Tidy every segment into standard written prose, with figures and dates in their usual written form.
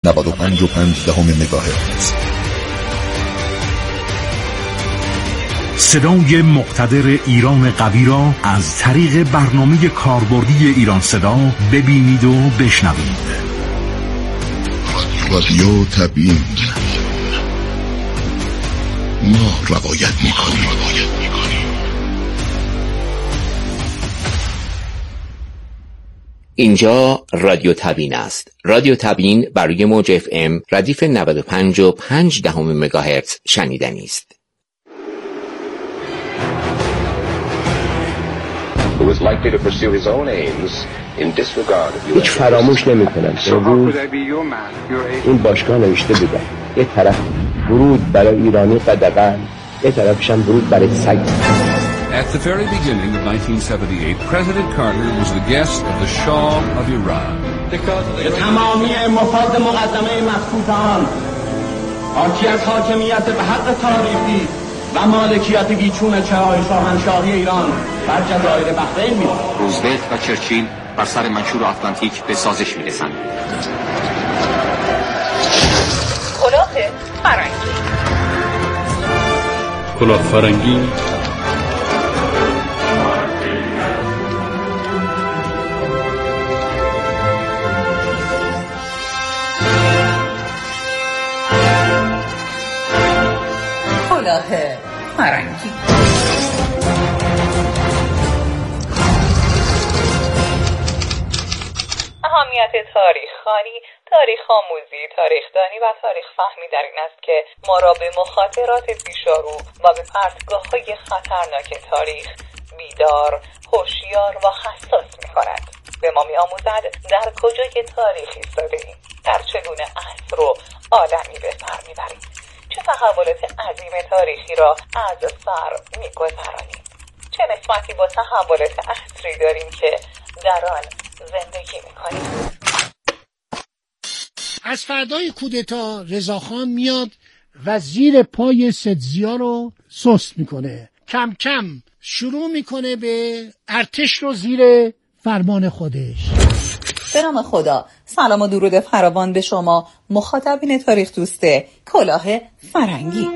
مگاهرتز. صدای مقتدر ایران قوی را از طریق برنامه کاربردی ایران صدا ببینید و بشنوید. رادیو تبیین، ما روایت می‌کنیم. اینجا رادیو تبیین است. رادیو تبیین بر روی موج FM ردیف 95.5 مگاهرتز شنیدنی است. هیچ فراموش نمی‌کنم. امروز این باشگاه نوشته بودن یه طرف ورود برای ایرانی قدغن، یه طرفش هم ورود برای سگ. At the very beginning of 1978, President Carter was the guest of the Shah of Iran. تمامی مفاد مقدمه مخصوصان حاکی از حاکمیت به حق تاریخی و مالکیت بیچون چرای شاهنشاهی ایران بر جزایر بحرین می‌باشد. روزولت و چرچیل بر سر منشور آتلانتیک به سازش می‌رسند. کلاه فرنگی. کلاه فرنگی فرنگی. اهمیت تاریخ خوانی، تاریخ آموزی، تاریخ دانی و تاریخ فهمی در این است که ما را به مخاطرات پیشارو و به پرتگاه‌های خطرناک تاریخ بیدار، هوشیار و حساس می‌کند. به ما می‌آموزد در کجای تاریخ ایستاده‌ایم، در چگونه عصر و آدمی به سر می‌بریم، چه تحولات عظیم تاریخی را از سر می‌گذرانیم، چه نسبتی با تحولات عصری داریم که در آن زندگی می‌کنیم. از فردای کودتا رضاخان میاد و زیر پای سدزیا رو سست میکنه، کم کم شروع میکنه به ارتش رو زیر فرمان خودش. به نام خدا، سلام و درود فراوان به شما مخاطبین تاریخ دوست کلاه فرنگی.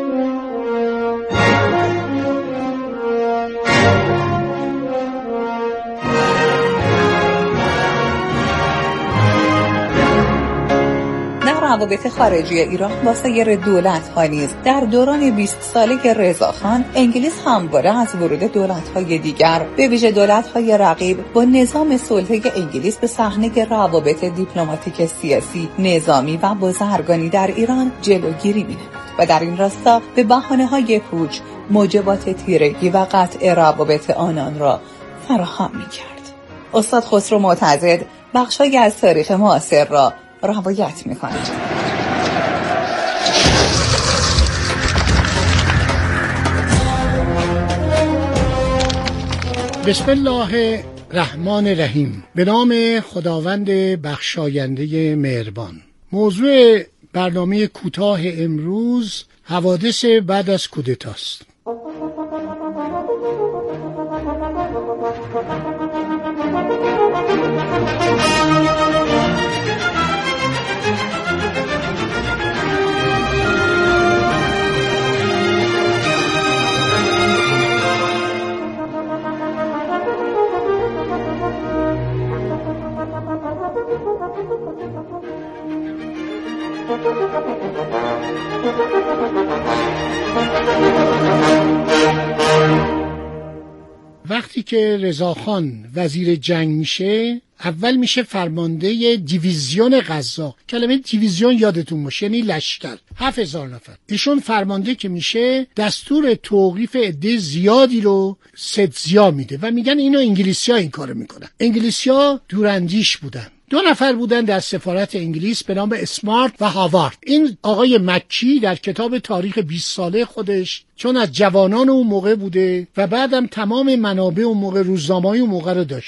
روابط خارجی ایران با سایر دولت‌ها نیز در دوران 20 ساله رضاخان، انگلیس همواره از ورود دولت‌های دیگر، به ویژه دولت‌های رقیب، با نظام سلطه انگلیس به صحنه روابط دیپلماتیک، سیاسی، نظامی و بازرگانی در ایران جلوگیری می‌نمود و در این راستا به بهانه‌های پوچ موجبات تیرگی و قطع روابط آنان را فراهم می‌کرد. استاد خسرو معتضد بخشی از تاریخ معاصر را روایت می‌کند. بسم الله الرحمن الرحیم. به نام خداوند بخشاینده مهربان. موضوع برنامه کوتاه امروز حوادث بعد از کودتاست. وقتی که رضاخان وزیر جنگ میشه، اول میشه فرمانده دیویزیون غزا. کلمه دیویزیون یادتون باشه یعنی لشکر، 7000 نفر. ایشون فرمانده که میشه، دستور توقیف عده زیادی رو سدزیا میده و میگن اینو انگلیسی‌ها این کارو میکنن. انگلیسی‌ها دوراندیش بودن. 2 نفر بودن در سفارت انگلیس به نام اسمارت و هاوارد. این آقای مکی در کتاب تاریخ 20 ساله خودش، چون از جوانان اون موقع بوده و بعدم تمام منابع اون موقع، روزنامه‌های اون موقع رو داشته،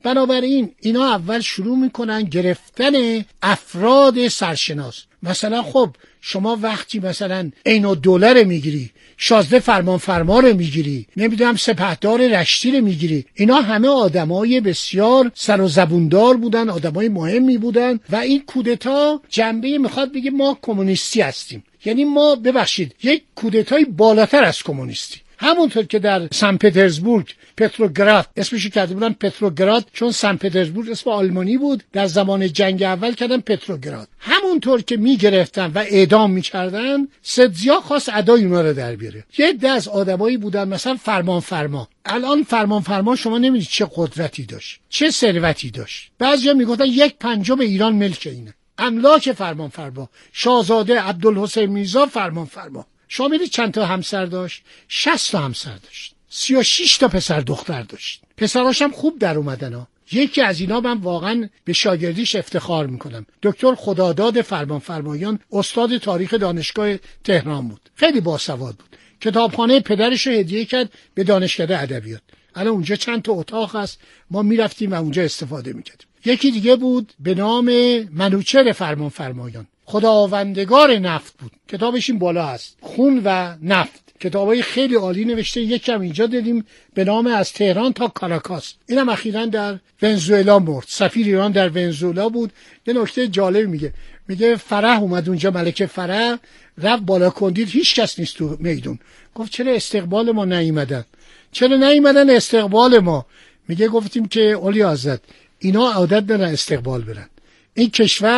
بنابراین اینا اول شروع میکنن گرفتن افراد سرشناس. مثلا خب شما وقتی مثلا عین الدوله رو میگیری، شازده فرمانفرما رو میگیری، نمیدونم سپهدار رشتی رو میگیری، اینا همه آدمای بسیار سر و زبوندار بودن، آدمای مهمی بودن و این کودتا جنبه میخواد بگه ما کمونیستی هستیم. یعنی ما ببخشید یک کودتای بالاتر از کمونیستی. همونطور که در سن پترزبورگ پتروگراد اسمش کرده بودن پتروگراد، چون سن پترزبورگ اسم آلمانی بود، در زمان جنگ اول کردن پتروگراد. همونطور که میگرفتن و اعدام میکردن، سدزیا خواست ادای اونا رو در بیاره. یه عده از آدمایی بودن مثلا فرمانفرما. الان فرمانفرما شما نمیدید چه قدرتی داشت، چه ثروتی داشت. بعضیا میگفتن 1/5 ایران ملک اینه. املاک فرمانفرما، شاهزاده عبدالحسین میرزا فرمانفرما. شما میدید چند تا همسر داشت؟ 60 تا همسر داشت، 36 تا پسر دختر داشت. پسراش هم خوب در اومدن ها. یکی از اینا من واقعا به شاگردیش افتخار میکنم. دکتر خداداد فرمانفرمایان استاد تاریخ دانشگاه تهران بود. خیلی باسواد بود. کتابخانه پدرش رو هدیه کرد به دانشکده ادبیات. الان اونجا چند تا اتاق هست، ما میرفتیم و اونجا استفاده میکردیم. یکی دیگه بود به نام منوچهر فرمانفرمایان، خداوندگار نفت بود. کتابش این بالا هست، خون و نفت. کتابای خیلی عالی نوشته. یکم اینجا دیدیم به نام از تهران تا کاراکاس. اینم اخیراً در ونزوئلا مرد. سفیر ایران در ونزوئلا بود. یه نکته جالب میگه فرح اومد اونجا، ملکه فرح رفت بالا کندید، هیچ کس نیست تو میدون. گفت چرا استقبال ما نیومدن؟ چرا نیومدن استقبال ما؟ میگه گفتیم که اولی حضرت اینا عادت دارن استقبال برن. این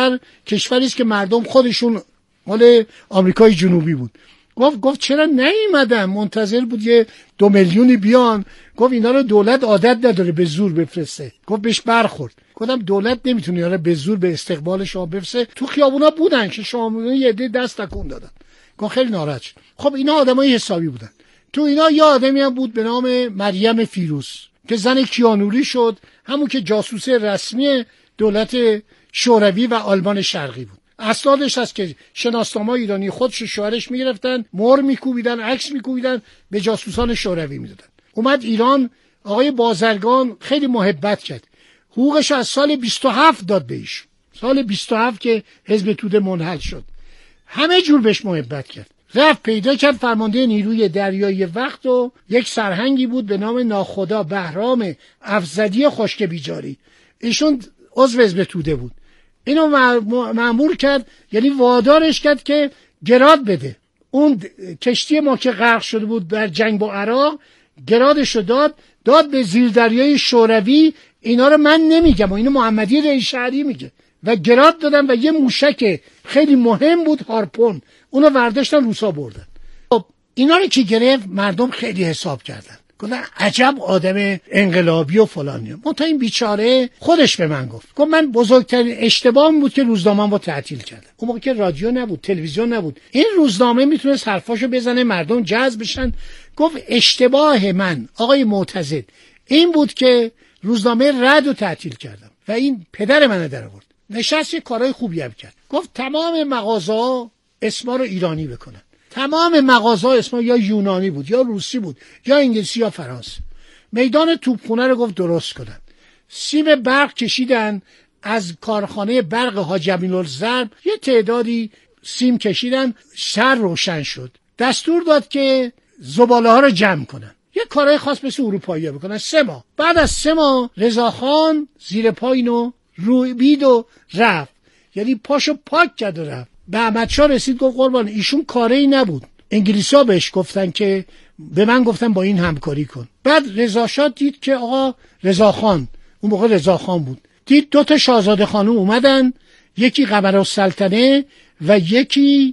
کشوری است که مردم خودشون مال آمریکای جنوبی بود. گفت چرا نیومدن؟ منتظر بود یه 2 میلیونی بیان. گفت اینا رو دولت عادت نداره به زور بفرسته. گفت بهش برخورد. گفتم دولت نمیتونه اینا رو به زور به استقبال شما بفرسته. تو خیابونا بودن که شما یه عده دست تکون دادن. گفت خیلی ناراحت شد. خب اینا آدمای حسابی بودن. تو اینا یه آدمی هم بود به نام مریم فیروز که زن کیانوری شد، همون که جاسوس رسمی دولت شوروی و آلمان شرقی بود. اسنادش هست که شناسنامه‌های ایرانی خودش شوهرش میگرفتن، مهر میکوبیدن، عکس میکوبیدن، به جاسوسان شوروی میدادن. اومد ایران، آقای بازرگان خیلی محبت کرد، حقوقش از سال 27 داد بهش. سال 27 که حزب توده منحل شد، همه جور بهش محبت کرد. رفت پیدا کرد فرمانده نیروی دریایی وقت و یک سرهنگی بود به نام ناخدا بهرام افزدی خشک بیجاری. ایشون عضو حزب توده بود. اینو مأمور کرد، یعنی وادارش کرد که گراد بده. اون کشتی ما که غرق شده بود در جنگ با عراق، گرادشو داد به زیردریای شوروی. اینا رو من نمیگم، اینو محمدی رئیس شهری میگه. و گراد دادن و یه موشک خیلی مهم بود، هارپون، اونو برداشتن روسا بردن. خب اینا رو که گرفت مردم خیلی حساب کردن، گفتن عجب آدم انقلابی و فلانیه. منتها این بیچاره خودش به من گفت من بزرگترین اشتباهم بود که روزنامه‌ام رو تعطیل کردم. اون موقع که رادیو نبود، تلویزیون نبود، این روزنامه میتونست حرفاشو بزنه، مردم جذب بشن. گفت اشتباه من آقای معتزد این بود که روزنامه رد و تعطیل کردم و این پدر منو در آورد. نشست یه کارهای خوبی هم کرد. گفت تمام مغازه‌ها اسما رو ایرانی بکنن. تمام مغازه‌ها اسما یا یونانی بود یا روسی بود یا انگلیسی یا فرانسه. میدان توپخونه رو گفت درست کنن. سیم برق کشیدن از کارخانه برق حاج امیرالضرب، یه تعدادی سیم کشیدن، شهر روشن شد. دستور داد که زباله ها رو جمع کنن. یه کارهای خاص مثل اروپایی‌ها بکنن. 3 ماه. بعد از 3 ماه رضاخان زیر پای اینو روبید و رفت، یعنی پاشو پاک کرد و رفت. به احمدشاه رسید، گفت قربان ایشون کاری نبود. انگلیسی‌ها بهش گفتن که به من گفتن با این همکاری کن. بعد رضاشاه دید که آقا رضاخان، اون موقع رضاخان بود، دید 2 تا شاهزاده خانم اومدن، یکی قمرالسلطنه و یکی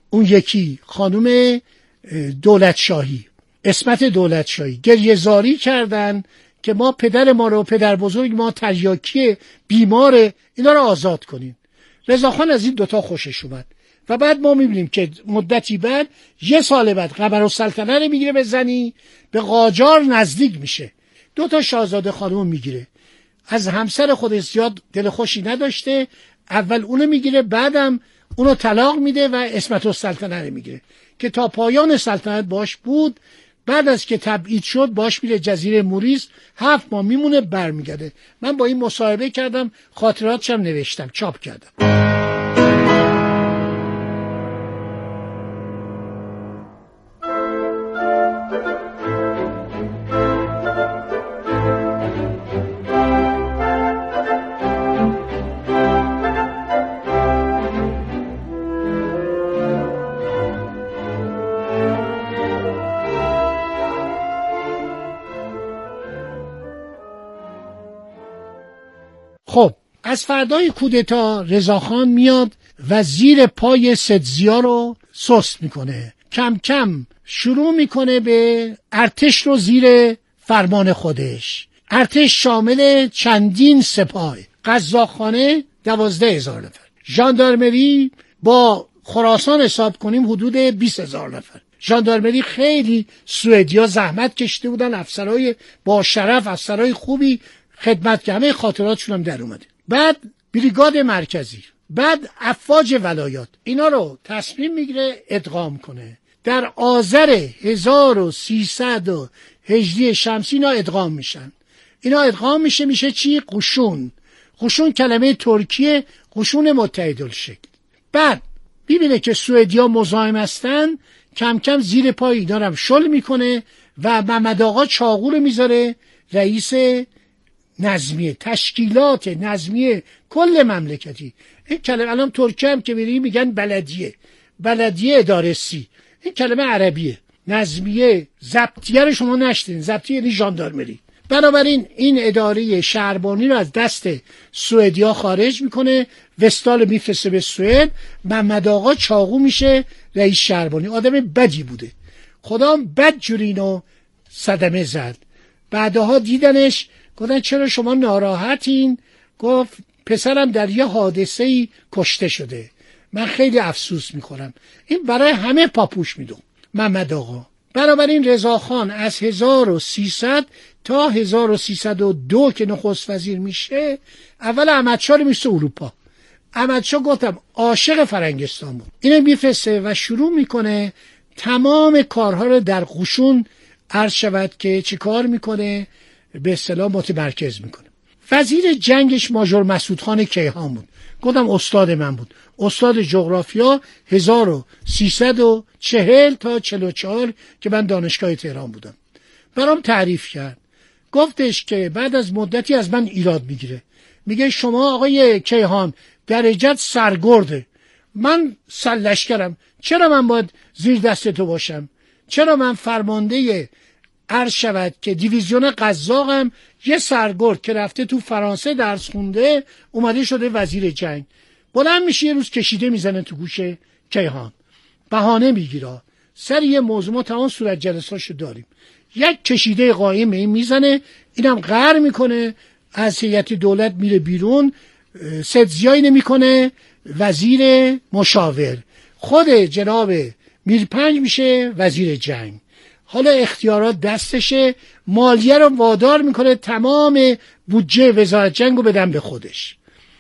خانم دولتشاهی، عصمت دولتشاهی. گریه‌زاری کردن که ما پدر ما رو، پدر بزرگ ما تریاکی بیمار، اینا رو آزاد کنین. رضاخان از این 2 تا خوشش اومد و بعد ما میبینیم که مدتی بعد، 1 سال بعد، قمرالسلطنه رو میگیره به زنی، به قاجار نزدیک میشه، 2 تا شاهزاده خانم میگیره. از همسر خودش زیاد دل خوشی نداشته، اول اونو میگیره، بعدم اونو طلاق میده و عصمت السلطنه رو میگیره که تا پایان سلطنت باش بود. بعد از که تبعید شد باش میره جزیره موریس، 7 ماه میمونه برمیگرده. من با این مصاحبه کردم، خاطراتشم نوشتم، چاپ کردم. خب از فردای کودتا رضاخان میاد و زیر پای سدزیا رو سست میکنه، کم کم شروع میکنه به ارتش رو زیر فرمان خودش. ارتش شامل چندین سپاه، قزاقخانه 12,000 نفر، ژاندارمری با خراسان حساب کنیم حدود 20,000 نفر. ژاندارمری خیلی سوئدیا زحمت کشیده بودن، افسرهای با شرف، افسرهای خوبی خدمت که همه خاطراتشون هم در اومده. بعد بریگاد مرکزی، بعد افواج ولایات، اینا رو تصمیم میگیره ادغام کنه. در آذر 1318 شمسی اینا ادغام میشن. اینا ادغام میشه چی؟ قشون. قشون کلمه ترکیه، قشون متحدالشکل. بعد میبینه که سوئدیا مزاحم هستن، کم کم زیر پای اینا هم شل میکنه و محمد آقا چاغو رو میذاره رئیس نظمیه، تشکیلات نظمیه کل مملکتی. این کلمه الان ترکیه هم که میری میگن بلدیه ادارسی، این کلمه عربیه. نظمیه، ضبطیه رو شما نشدین، ضبطیه یعنی ژاندارمری. بنابراین این اداره شهربانی رو از دست سوئدیا خارج میکنه، وستال میفرسته به سوئد، محمد آقا چاغو میشه رئیس شهربانی. آدم بدی بوده، خدا بد جورینو صدمه زد. بعدها دیدنش گفتن چرا شما ناراحتین؟ گفت پسرم در یه حادثه‌ای کشته شده، من خیلی افسوس میخورم. این برای همه پاپوش میدون محمد آقا. بنابراین رضاخان از 1300 تا 1302 که نخست وزیر میشه، اول احمدشاه رو میشه اروپا. احمدشاه گفتم عاشق فرنگستان بود، اینو میفرسته و شروع میکنه تمام کارها رو در قشون عرض شود که چی کار میکنه، به اصطلاح متمرکز میکنه. وزیر جنگش ماژور مسعودخان کیهان بود، گفتم استاد من بود، استاد جغرافیا 1340 تا 44 که من دانشگاه تهران بودم. برام تعریف کرد، گفتش که بعد از مدتی از من ایراد میگیره، میگه شما آقای کیهان درجت سرگرده، من سرلشکرم، چرا من باید زیر دست تو باشم؟ چرا من فرمانده عرض شود که دیویزیون قزاقم، یه سرگرد که رفته تو فرانسه درس خونده اومده شده وزیر جنگ، بلند میشه یه روز کشیده میزنه تو گوش کیهان، بهانه میگیره سر یه موضوع. ما تمام صورت جلساشو داریم، یک کشیده قایم این میزنه، اینم قهر میکنه، از هیئت دولت میره بیرون، سدزیایی نمیکنه وزیر مشاور، خود جناب میرپنج میشه وزیر جنگ. حالا اختیارات دستشه، مالیه رو وادار میکنه تمام بودجه وزارت جنگ رو بدن به خودش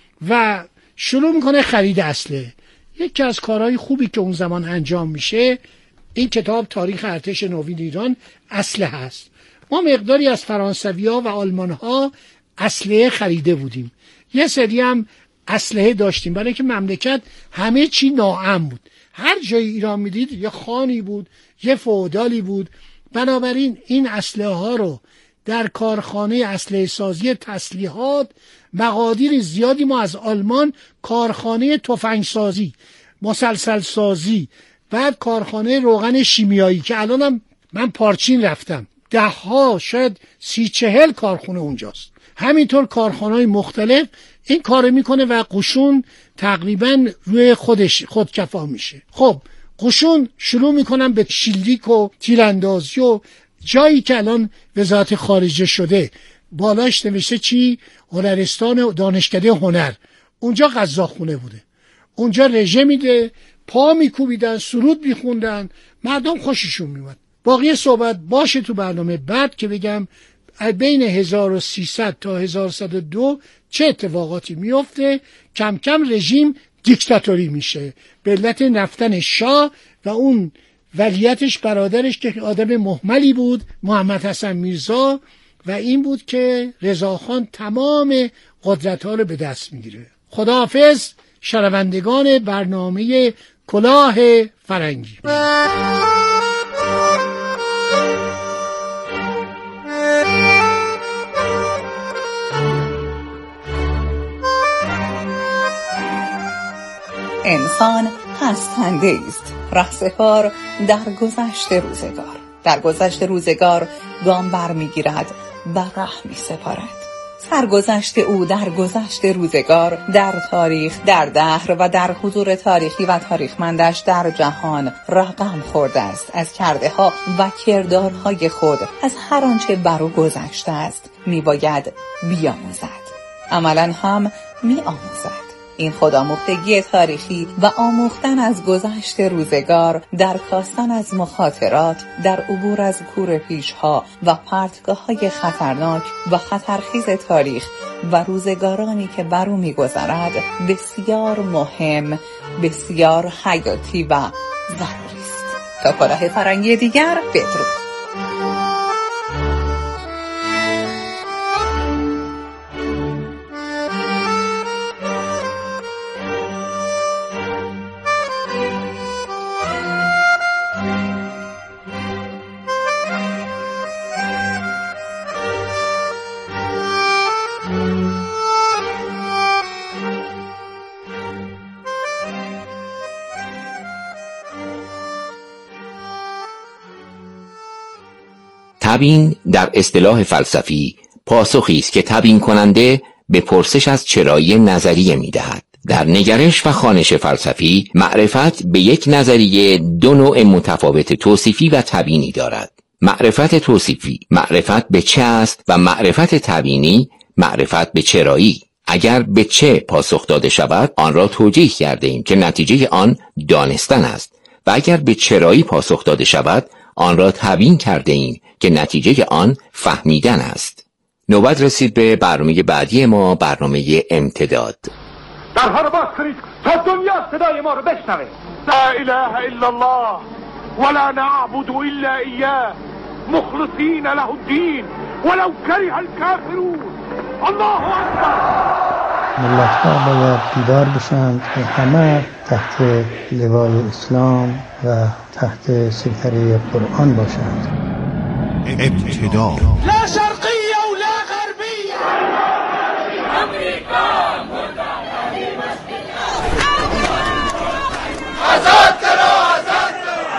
و شروع میکنه خرید اسلحه. یکی از کارهای خوبی که اون زمان انجام میشه، این کتاب تاریخ ارتش نوین ایران اسلحه هست. ما مقداری از فرانسوی‌ها و آلمان‌ها اسلحه خریده بودیم، یه سری هم اسلحه داشتیم، برای که مملکت همه چی ناامن بود، هر جای ایران میدید یه خانی بود، یه فئودالی بود. بنابراین این اسلحه ها رو در کارخانه اسلحه سازی تسلیحات مقادیر زیادی ما از آلمان، کارخانه تفنگ سازی، مسلسل سازی، بعد کارخانه روغن شیمیایی که الانم من پارچین رفتم، 10 ها شاید 30-40 کارخانه اونجاست، همینطور کارخانه‌های مختلف این کار میکنه و قشون تقریبا روی خودکفا میشه. خب قشون شروع میکنن به شلیک و تیراندازی و جایی که الان وزارت خارجه شده بالاش نوشته چی؟ هنرستان دانشکده هنر، اونجا قزاقخونه بوده، اونجا رژه میده، پا میکوبیدن، سرود میخوندن، مردم خوششون میومد. باقی صحبت باشه تو برنامه بعد که بگم بین 1300 تا 1102 چه اتفاقاتی میفته. کم کم رژیم دیکتاتوری میشه به علت رفتن شاه و اون ولیتش برادرش که آدم مهملی بود، محمد حسن میرزا، و این بود که رضاخان تمام قدرت‌ها رو به دست میگیره. خداحافظ شنوندگان برنامه کلاه فرنگی. انسان هستنده است، رهسپار در گذشت روزگار. در گذشت روزگار گام بر می‌گیرد و ره می‌سپارد. سرگذشت او در گذشت روزگار، در تاریخ، در دهر و در حضور تاریخی و تاریخمندش در جهان رقم خورده است. از کرده‌ها و کردارهای خود، از هر آنچه بر او گذشته است می‌باید بیاموزد. عملاً هم می‌آموزد. این خودآموختگی تاریخی و آموختن از گذشت روزگار، در کاستن از مخاطرات، در عبور از کوره پیش‌ها و پرتگاه‌های خطرناک و خطرخیز تاریخ و روزگارانی که بر او می‌گذرد، بسیار مهم، بسیار حیاتی و ضروری است. تا کلاه فرنگی دیگر، بدرود. تبیین در اصطلاح فلسفی پاسخی است که تبیین کننده به پرسش از چرایی نظریه می‌دهد. در نگرش و خوانش فلسفی، معرفت به یک نظریه دو نوع متفاوت توصیفی و تبیینی دارد. معرفت توصیفی معرفت به چه است و معرفت تبیینی معرفت به چرایی. اگر به چه پاسخ داده شود، آن را توجیه کرده ایم که نتیجه آن دانستن است، و اگر به چرایی پاسخ داده شود، آن را تبیین کرده ایم که نتیجه آن فهمیدن است. نوبت رسید به برنامه بعدی ما، برنامه امتداد. درها رو باز کنید تا دنیا صدای ما رو بشنوه. لا اله الا الله ولا نعبد الا اياه مخلصین له الدین ولو کره الکافرون. الله اکبر. ملت‌ها باید بیدار بشند که همه تحت لوای اسلام و تحت سیطره قرآن باشند. ابتدا لا شرقیه و لا غربیه. امریکا آزاد کرو، آزاد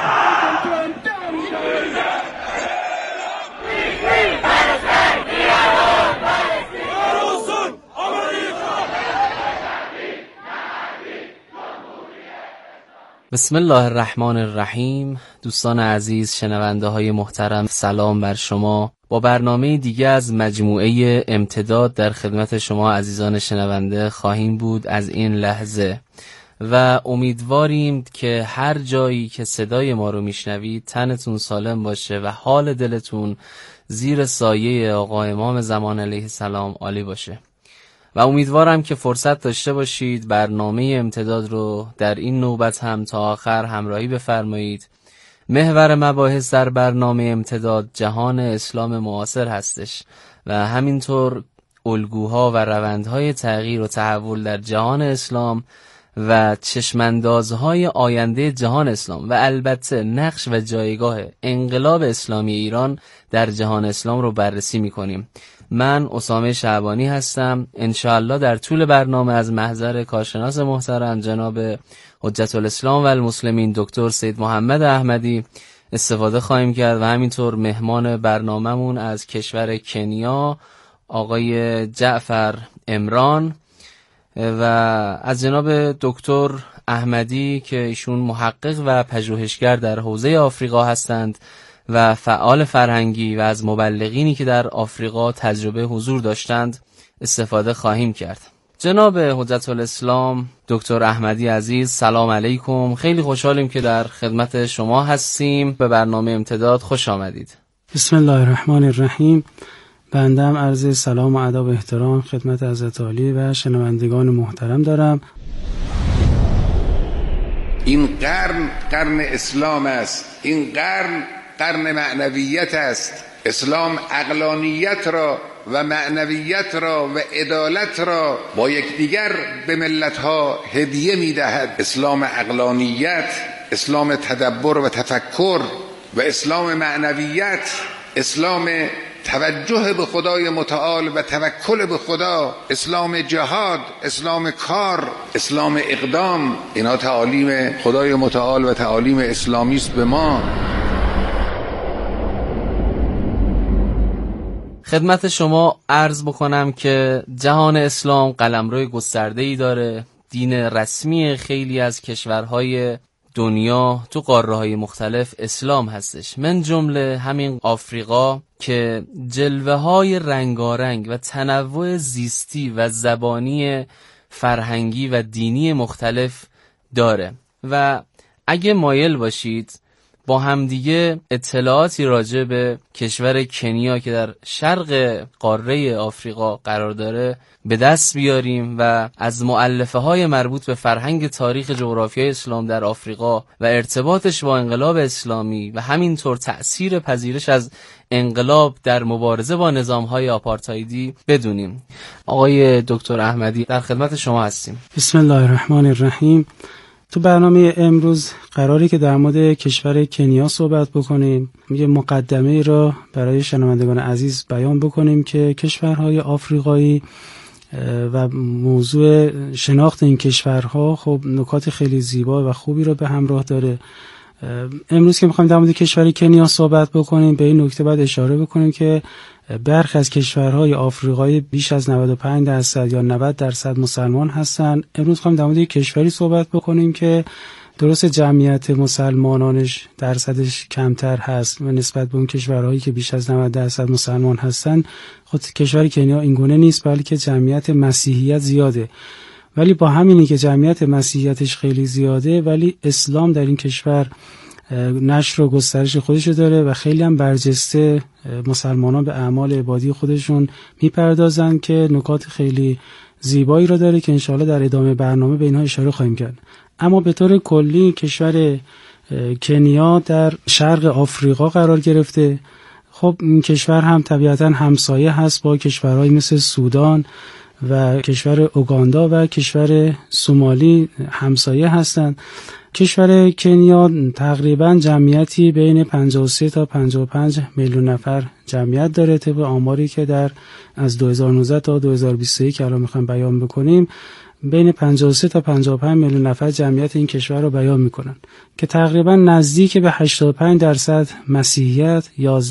بسم الله الرحمن الرحیم. دوستان عزیز، شنونده های محترم، سلام بر شما. با برنامه دیگه از مجموعه امتداد در خدمت شما عزیزان شنونده خواهیم بود از این لحظه، و امیدواریم که هر جایی که صدای ما رو میشنوید تنتون سالم باشه و حال دلتون زیر سایه آقا امام زمان علیه السلام عالی باشه، و امیدوارم که فرصت داشته باشید برنامه امتداد رو در این نوبت هم تا آخر همراهی بفرمایید. محور مباحث در برنامه امتداد جهان اسلام معاصر هستش و همینطور الگوها و روندهای تغییر و تحول در جهان اسلام و چشماندازهای آینده جهان اسلام و البته نقش و جایگاه انقلاب اسلامی ایران در جهان اسلام رو بررسی می‌کنیم. من اسامه شعبانی هستم. انشاءالله در طول برنامه از محضر کارشناس محترم جناب حجت الاسلام و المسلمین دکتر سید محمد احمدی استفاده خواهیم کرد و همینطور مهمان برنامه‌مون از کشور کنیا آقای جعفر امران و از جناب دکتر احمدی که ایشون محقق و پژوهشگر در حوزه آفریقا هستند و فعال فرهنگی و از مبلغینی که در آفریقا تجربه حضور داشتند استفاده خواهیم کرد. جناب حجت الاسلام دکتر احمدی عزیز، سلام علیکم. خیلی خوشحالیم که در خدمت شما هستیم. به برنامه امتداد خوش آمدید. بسم الله الرحمن الرحیم. بنده هم عرض سلام و ادب و احترام خدمت حضرت عالی و شنوندگان محترم دارم. این قرن اسلام است، این قرن معنویت است. اسلام عقلانیت را و معنویت را و عدالت را با یکدیگر به ملت‌ها هدیه می‌دهد. اسلام عقلانیت، اسلام تدبر و تفکر و اسلام معنویت، اسلام توجه به خدای متعال و توکل به خدا، اسلام جهاد، اسلام کار، اسلام اقدام، اینا تعالیم خدای متعال و تعالیم اسلامی است به ما. خدمت شما عرض بکنم که جهان اسلام قلمرو گسترده‌ای داره. دین رسمی خیلی از کشورهای دنیا تو قاره‌های مختلف اسلام هستش، من جمله همین آفریقا که جلوه‌های رنگارنگ و تنوع زیستی و زبانی فرهنگی و دینی مختلف داره. و اگه مایل باشید با همدیگه اطلاعاتی راجع به کشور کنیا که در شرق قاره آفریقا قرار داره به دست بیاریم و از مؤلفه‌های مربوط به فرهنگ تاریخ جغرافیای اسلام در آفریقا و ارتباطش با انقلاب اسلامی و همینطور تأثیر پذیرش از انقلاب در مبارزه با نظام‌های آپارتایدی بدونیم. آقای دکتر احمدی در خدمت شما هستیم. بسم الله الرحمن الرحیم. تو برنامه امروز قراری که در مورد کشور کنیا صحبت بکنیم. یه مقدمه را برای شنوندگان عزیز بیان بکنیم که کشورهای آفریقایی و موضوع شناخت این کشورها خب نکات خیلی زیبا و خوبی رو به همراه داره. امروز که می‌خوایم در مورد کشور کنیا صحبت بکنیم به این نکته باید اشاره بکنیم که برخی از کشورهای آفریقایی بیش از 95% یا 90% مسلمان هستند. امروز می‌خوایم در مورد کشوری صحبت بکنیم که درست جمعیت مسلمانانش درصدش کمتر هست و نسبت به اون کشورهایی که بیش از 90% مسلمان هستند خود کشور کنیا اینگونه نیست، بلکه جمعیت مسیحیت زیاده. ولی با همینی که جمعیت مسیحیتش خیلی زیاده ولی اسلام در این کشور نشر و گسترش خودش داره و خیلی هم برجسته مسلمانان به اعمال عبادی خودشون میپردازن که نکات خیلی زیبایی را داره که انشاءالله در ادامه برنامه به اینها اشاره خواهیم کرد. اما به طور کلی کشور کنیا در شرق آفریقا قرار گرفته. خب این کشور هم طبیعتاً همسایه هست با کشورهای مثل سودان و کشور اوگاندا و کشور سومالی همسایه هستند. کشور کنیا تقریبا جمعیتی بین 53 تا 55 میلیون نفر جمعیت داره طبق آماری که در از 2019 تا 2021 که الان میخوایم بیان بکنیم بین 53 تا 55 میلیون نفر جمعیت این کشور رو بیان میکنن که تقریبا نزدیک به 85% مسیحیت،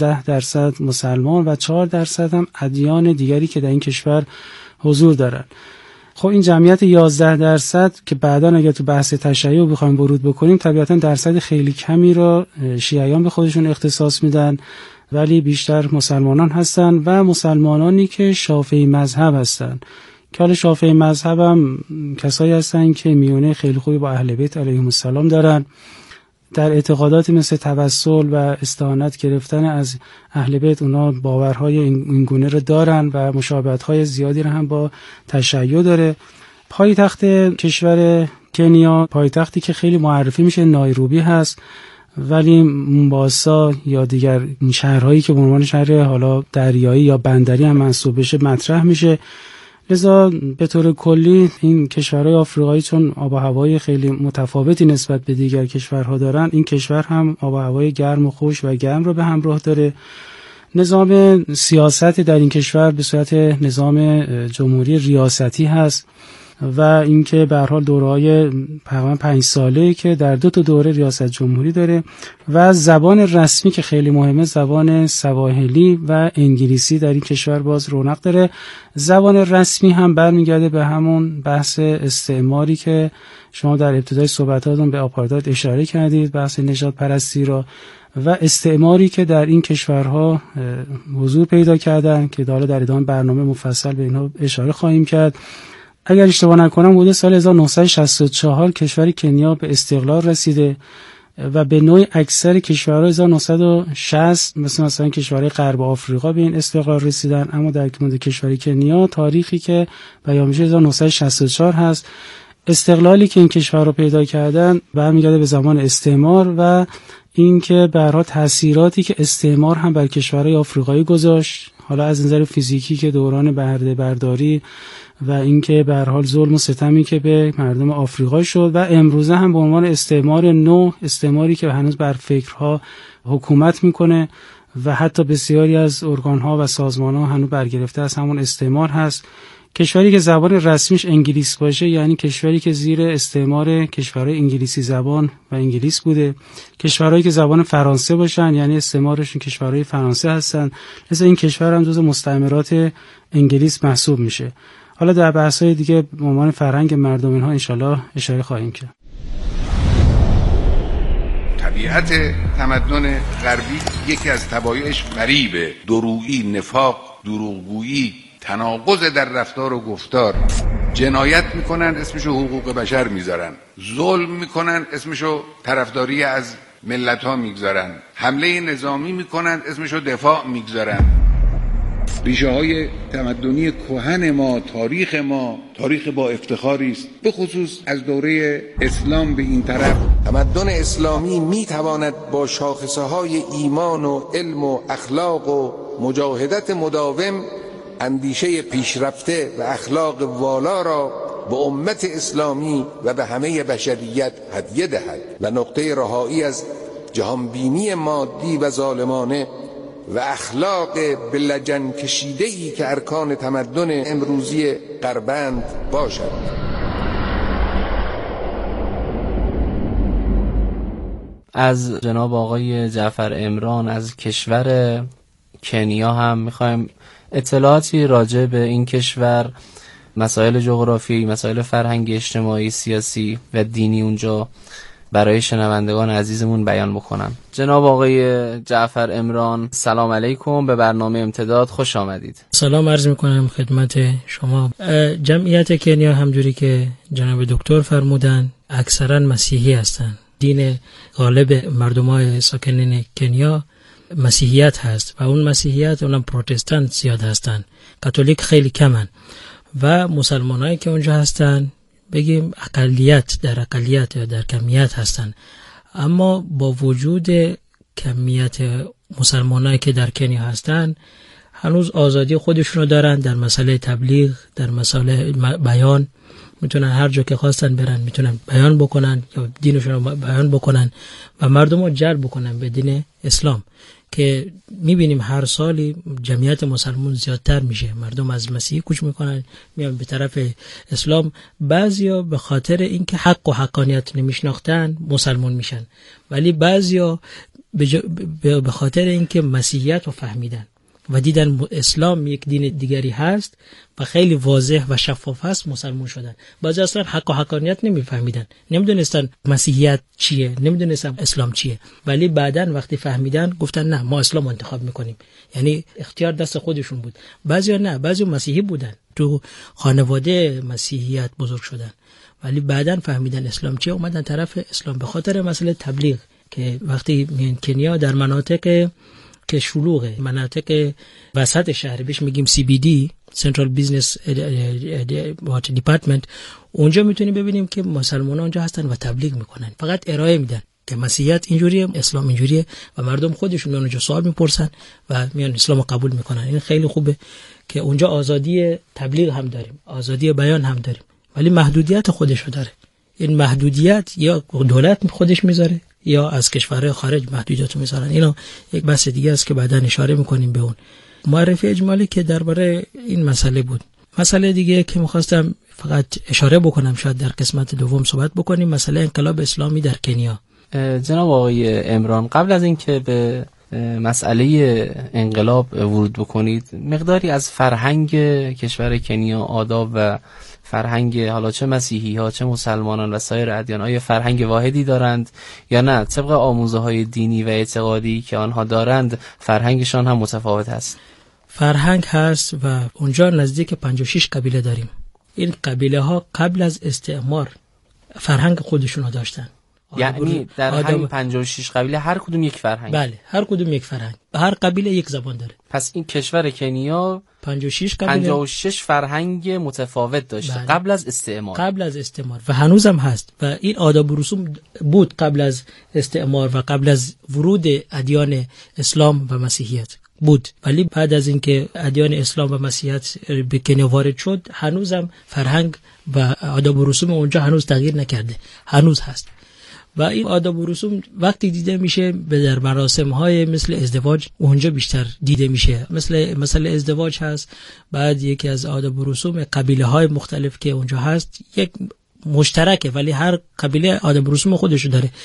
11% مسلمان و 4% هم ادیان دیگری که در این کشور حضور دارن. خب این جمعیت 11% که بعداً اگر تو بحث تشیع بخوایم ورود بکنیم طبیعتاً درصد خیلی کمی را شیعیان به خودشون اختصاص میدن ولی بیشتر مسلمانان هستن و مسلمانانی که شافعی مذهب هستن که حالا شافعی مذهب هم کسایی هستن که میونه خیلی خوبی با اهل بیت علیهم السلام دارن، در اعتقادات مثل توسل و استعانت گرفتن از اهل بیت اونا باورهای این گونه رو دارن و مشابهت‌های زیادی رو هم با تشیع داره. پایتخت کشور کنیا پایتختی که خیلی معرفی میشه نایروبی هست ولی مومباسا یا دیگر شهرهایی که به عنوان شهر حالا دریایی یا بندری هم منسوب بشه مطرح میشه. لذا به طور کلی این کشورهای آفریقایی چون آب و هوای خیلی متفاوتی نسبت به دیگر کشورها دارن این کشور هم آب و هوای گرم و خشک و گرم رو به همراه داره. نظام سیاست در این کشور به صورت نظام جمهوری ریاستی هست و اینکه به هر حال دوره‌های تقریباً 5 ساله که در 2 تا دوره ریاست جمهوری داره و زبان رسمی که خیلی مهمه زبان سواحلی و انگلیسی در این کشور باز رونق داره. زبان رسمی هم برمیگرده به همون بحث استعماری که شما در ابتدای صحبتاتون به آپارتاید اشاره کردید، بحث نژاد پرستی را و استعماری که در این کشورها حضور پیدا کردن که حالا در ادامه برنامه مفصل به اینها اشاره خواهیم کرد. اگر اشتباه نکنم حدود سال 1964 کشور کنیا به استقلال رسیده و به نوعی اکثر کشورهای 1960 مثلا کشورهای غرب آفریقا به این استقلال رسیدن، اما در مورد کشور کنیا تاریخی که بیان میشه 1964 هست. استقلالی که این کشور رو پیدا کردن برمیگرده به زمان استعمار و اینکه به هر حال تأثیراتی که استعمار هم بر کشورهای آفریقایی گذاشت، حالا از نظر فیزیکی که دوران بهره برداری و اینکه به هر حال ظلم و ستمی که به مردم آفریقا شد و امروزه هم به عنوان استعمار نو، استعماری که هنوز بر فکرها حکومت میکنه و حتی بسیاری از ارگان‌ها و سازمان‌ها هنوز برگرفته از همون استعمار هست. کشوری که زبان رسمیش انگلیس باشه یعنی کشوری که زیر استعمار کشورهای انگلیسی زبان و انگلیس بوده. کشورهایی که زبان فرانسه باشن یعنی استعمارشون کشورهای فرانسه هستن. مثل این کشور هم جزو مستعمرات انگلیس محسوب میشه. حالا در بحث‌های دیگه به عنوان فرهنگ مردم اینها انشالله اشاره خواهیم کرد. طبیعت تمدن غربی یکی از طبایعش فریبه، درویی، نفاق، دروغگویی، تناقض در رفتار و گفتار. جنایت میکنن اسمشو حقوق بشر میذارن، ظلم میکنن اسمشو طرفداری از ملت ها میگذارن، حمله نظامی میکنن اسمشو دفاع میگذارن. ریشه های تمدنی کهن ما، تاریخ با افتخاری است، به خصوص از دوره اسلام به این طرف. تمدن اسلامی میتواند با شاخصه های ایمان و علم و اخلاق و مجاهدت مداوم اندیشه پیشرفته و اخلاق والا را به امت اسلامی و به همه بشریت هدیه دهد و نقطه رهایی از جهانبینی مادی و ظالمانه و اخلاق به لجن کشیده‌ای که ارکان تمدن امروزی غربند باشد. از جناب آقای جعفر عمران از کشور کنیا هم میخوایم اطلاعاتی راجع به این کشور، مسائل جغرافیایی، مسائل فرهنگی، اجتماعی، سیاسی و دینی اونجا برای شنوندگان عزیزمون بیان بکنم. جناب آقای جعفر عمران، سلام علیکم، به برنامه امتداد خوش آمدید. سلام عرض میکنم خدمت شما. جمعیت کنیا همجوری که جناب دکتر فرمودن اکثرا مسیحی هستند. دین غالب مردمای ساکنین کنیا مسیحیت هست و اون مسیحیت اونم پروتستان زیاد هستن، کاتولیک خیلی کمن و مسلمانایی که اونجا هستن بگیم اقلیت یا در کمیت هستن. اما با وجود کمیت مسلمانایی که در کنیا هستن هنوز آزادی خودشونو دارن در مسئله تبلیغ، در مسئله بیان، میتونن هر جا که خواستن برن میتونن بیان بکنن یا دینشون رو بیان بکنن و مردم رو جلب بکنن به دین اسلام که میبینیم هر سالی جمعیت مسلمان زیادتر میشه، مردم از مسیحی کوچ میکنن میان به طرف اسلام. بعضیا به خاطر اینکه حق و حقانیت نمیشناختن مسلمان میشن، ولی بعضیا به خاطر اینکه مسیحیت رو فهمیدن و دیدن اسلام یک دین دیگری هست و خیلی واضح و شفاف هست مسلمان شدن. بعضی اصلا حق و حقانیت نمیفهمیدن، نمیدونستن مسیحیت چیه، نمیدونستن اسلام چیه، ولی بعدن وقتی فهمیدن گفتن نه ما اسلام انتخاب میکنیم، یعنی اختیار دست خودشون بود. بعضیا نه، بعضی مسیحی بودن، تو خانواده مسیحیت بزرگ شدن، ولی بعدن فهمیدن اسلام چیه اومدن طرف اسلام به خاطر مسئله تبلیغ. که وقتی میان کنیا در مناطق که شلوغه، مناطق وسط شهر بهش میگیم CBD Central Business Department، اونجا میتونیم ببینیم که مسلمانان اونجا هستن و تبلیغ میکنن، فقط ارائه میدن که مسیحیت اینجوریه، اسلام اینجوریه و مردم خودشون میان اونجا سوال میپرسن و میان اسلام قبول میکنن. این خیلی خوبه که اونجا آزادی تبلیغ هم داریم، آزادی بیان هم داریم، ولی محدودیت خودشو داره. این محدودیت یا دولت خودش میذاره یا از کشورهای خارج محدودیت رو میذارن. اینا یک بحث دیگه است که بعدا اشاره میکنیم به اون. معرفی اجمالی که درباره این مسئله بود. مسئله دیگه که میخواستم فقط اشاره بکنم، شاید در قسمت دوم صحبت بکنیم، مسئله انقلاب اسلامی در کنیا. جناب آقای عمران، قبل از اینکه به مسئله انقلاب ورود بکنید، مقداری از فرهنگ کشور کنیا، آداب و فرهنگ حالا چه مسیحی ها چه مسلمانان و سایر ادیان آیا فرهنگ واحدی دارند یا نه طبق آموزه های دینی و اعتقادی که آنها دارند فرهنگشان هم متفاوت است؟ فرهنگ هست و اونجا نزدیک 56 قبیله داریم. این قبیله ها قبل از استعمار فرهنگ خودشون رو داشتن یعنی در همین 56 قبیله هر کدوم یک فرهنگ؟ بله، هر کدوم یک فرهنگ، هر قبیله یک زبان داره. پس این کشور کنیا 56 فرهنگ متفاوت داشته. بله. قبل از استعمار و هنوزم هست و این آداب و رسوم بود قبل از استعمار و قبل از ورود ادیان اسلام و مسیحیت بود، ولی بعد از اینکه ادیان اسلام و مسیحیت به کنیا وارد شد هنوزم فرهنگ و آداب و رسوم اونجا هنوز تغییر نکرده، هنوز هست. و این آداب و رسوم وقتی دیده میشه به در مراسم‌های مثل ازدواج اونجا بیشتر دیده میشه. مثل ازدواج هست، بعد یکی از آداب و رسوم قبیله‌های مختلف که اونجا هست یک مشترکه، ولی هر قبیله آداب و رسوم خودشو داره.